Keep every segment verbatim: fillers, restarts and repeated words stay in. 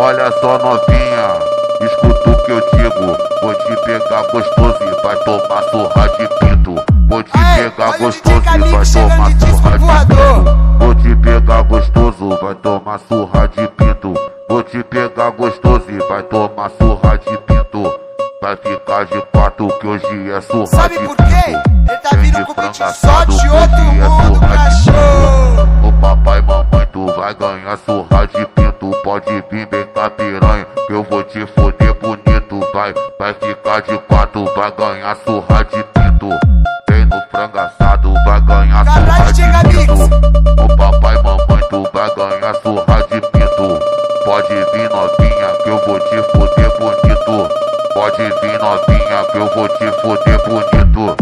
olha só novinha, escuta o que eu digo. Vou te pegar gostoso e vai tomar surra de pinto. Vou te Aê, pegar olha o gostoso D J e vai Camix chegando tomar de disco surra de voador. pinto. Vou te pegar gostoso, vai tomar surra de pinto. Vou te pegar gostoso e vai tomar surra de pinto. Vai ficar de quatro que hoje é surra Sabe de por quê? pinto. Ele tá Vem vindo de com beat frango só assado, de que outro hoje é mundo, surra de cachorro. pinto. O papai e mamãe, tu vai ganhar surra de pinto. Pode vir bem com a piranha, que eu vou te foder bonito. Vai, vai ficar de quatro, vai ganhar surra de pinto. Vem no frango assado, vai ganhar surra de pinto. O papai e mamãe, tu vai ganhar surra de pinto. Pode vir novinha, que eu vou te foder bonito. Pode vir novinha, que eu vou te foder bonito.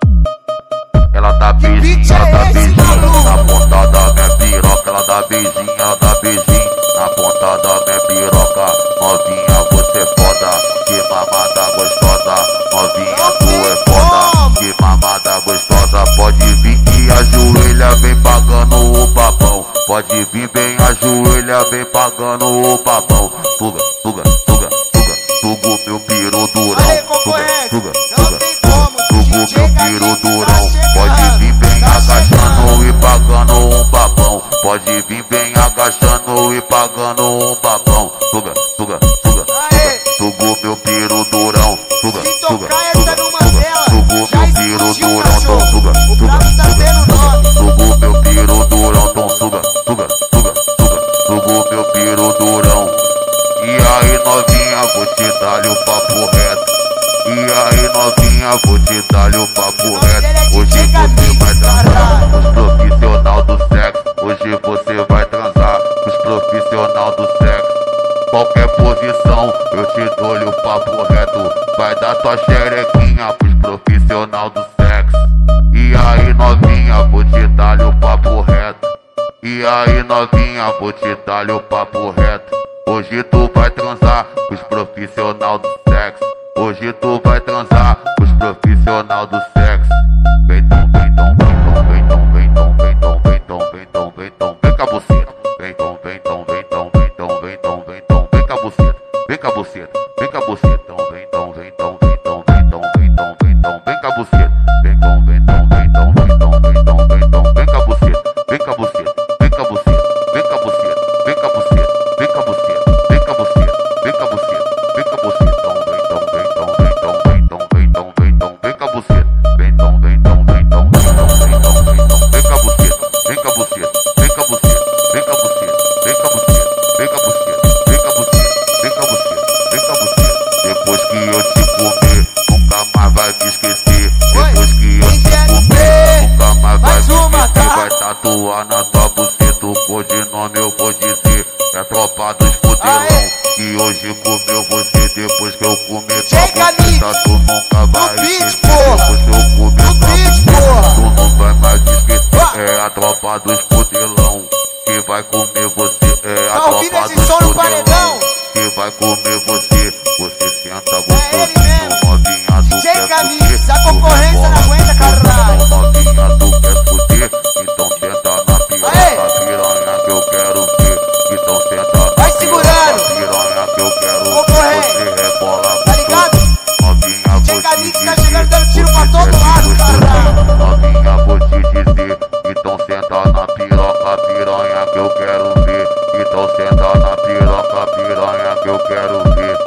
Ela dá beijinho, ela dá beijinho na ponta da minha piroca. Ela dá beijinho, ela dá beijinho na ponta da minha piroca. Novinha, você é foda, que mamada gostosa. Novinha, tu é foda, que mamada gostosa. Pode vir e ajoelha, vem pagando o papão. Pode vir bem ajoelha, vem pagando o papão. Suga, suga, suga, suga, suga o meu piru durão. Suga, suga, suga, suga, suga o meu piru durão. Pode vir bem agachando e pagando um babão. Pode vir bem agachando e pagando um babão. Suga, suga, suga, suga, suga o meu piru durão. Suga, suga, suga, suga, suga o meu piru durão. Então suga, suga, suga, suga o meu piru durão. Então suga, suga, suga, suga, suga o meu piru durão. E aí novinha, vou te dar-lhe o papo reto. E aí novinha, vou te dar-lhe o papo reto. Hoje você vai transar com os profissional do sexo. Hoje você vai transar com os profissional do sexo. Qualquer posição, eu te dou-lhe o papo reto. Vai dar tua xerequinha pros profissional do sexo. E aí novinha, vou te dar-lhe o papo reto. E aí novinha, vou te dar-lhe o papo reto. Hoje tu vai transar com os profissional do sexo. Hoje tu vai transar com os profissional do sexo. Vem tom, vem tom, vem tom, vem tom, vem tom, vem tom, vem tom, vem tom, vem tom, vem com a buceta. Vem tom, vem tom, vem tom, vem tom, vem tom, vem tom, vem com a buceta. Vem com a buceta, vem com a buceta. Vem tom, vem tom, vem tom, vem tom, vem tom, vem tom, vem com a buceta. Vem tom, vem tom, vem tom, vem tom, vem tom, vem tom, vem com a buceta. Vem com a buceta, vem com a buceta, vem com a buceta, vem com a buceta, vem com a buceta, vem com a buceta, vem com a buceta, vem com a buceta. Vem tom, vem tom, vem tom, vem tom, vem tom, vem tom, vem com a buceta. Vem tom, vem tom, vem tom, vem tom, vem tom, vem tom, vem com a buceta. Vem com a buceta, vem com a buceta, vem com a buceta, vem com a buceta, vem com a buceta, vem com a buceta, vem com a buceta, vem com a buceta. Depois que eu te comer, nunca mais vai me esquecer. Depois que eu te comer, nunca mais vai me esquecer. Vai tatuar na tua buceta o codinome, eu vou dizer. É tropa dos fodelão que hoje comeu você. Depois que eu comer tua buceta, tu nunca vai esquecer. Depois que eu comer tua buceta, tu não vai mais esquecer. É a tropa dos fodelão que vai comer você. É a tropa dos fodelão que vai comer você. Você senta gostosinho, novinha, tu quer fuder. A concorrência não aguenta, caralho. Novinha, tu quer fuder, então senta na piroca, piranha que eu quero ver. Então senta na vai piroca, segurando. piranha que eu quero ver. Concorrência. Você rebola Tá ligado? novinha, vou D J te Camix dizer. tá chegando dando tiro pra Você todo desce lado, caralho. gostosinho, novinha, vou te dizer. Então senta na piroca, piranha que eu quero ver. Então senta na piroca, piranha que eu quero ver.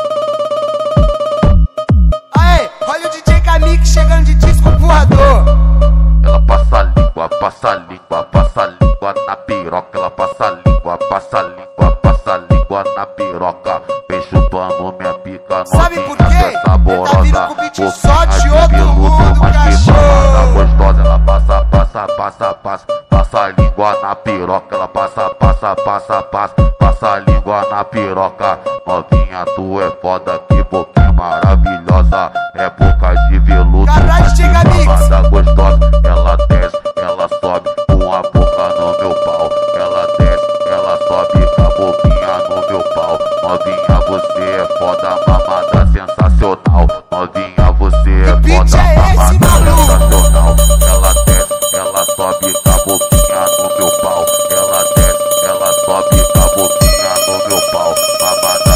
Aê, olha o D J Camix chegando de disco voador. Ela passa a língua, passa a língua, passa a língua na piroca. Ela passa a língua, passa a língua, passa a língua na piroca. Vem chupando minha pica, Sabe por novinha, quê? tu é saborosa. Ele tá vindo com beat Boquinha só de de outro veludo, mundo, mas que mamada cachorro. gostosa. Ela passa, passa, passa, passa, passa a língua na piroca. Ela passa, passa, passa, passa, passa a língua na piroca. Novinha, tu é foda, que boquinha maravilhosa. É boca de veludo, Caralho, mas que chega, Mix. mamada gostosa. Ela desce, ela sobe com a boca no meu pau. Ela desce, ela sobe com a boquinha no meu pau. Novinha, você é foda, mamada sensacional. Novinha, você é beat foda, é esse, mamada maluco? sensacional. Ela desce, ela sobe com a boquinha no meu pau. Ela desce, ela sobe com a boquinha no meu pau. Mamada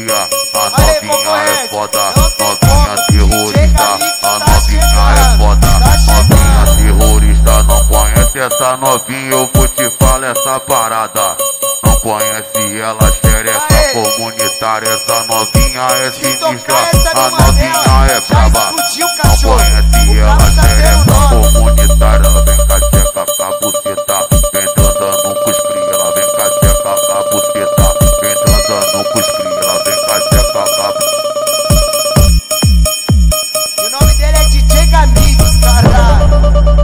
cria. A novinha é foda, novinha terrorista. A novinha é foda, novinha terrorista. Não conhece essa novinha, eu vou te falar essa parada. Não conhece ela, xereca comunitária. Essa novinha é sinistra, a novinha é braba. Não conhece ela, xereca comunitária. Ela vem com a tcheca, com a buceta, vem transando com os cria. Ela vem com a tcheca, com a buceta, vem transando com os cria. Ela vem com a tcheca, com a buceta. E o nome dele é D J Gamix, caralho.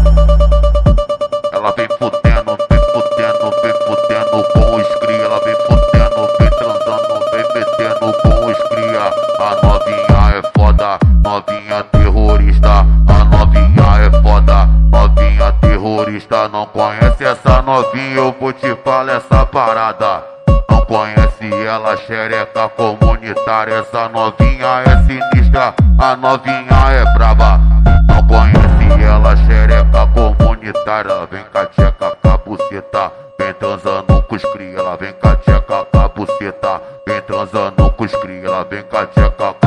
Ela vem fudendo, vem fudendo, vem fudendo com os cria. Ela vem fudendo, vem transando, vem metendo com os cria. A novinha é foda, novinha terrorista. A novinha é foda, novinha terrorista. Não conhece essa novinha, eu vou te falar essa parada. Não conhece ela, xereca comunitária. Essa novinha é sinistra, a novinha é brava. Não conhece ela, xereca comunitária. Ela vem com a tcheca, com a buceta, vem transando com os cria. Ela vem com a tcheca, com a buceta, vem transando com os cria. Ela vem com a tcheca,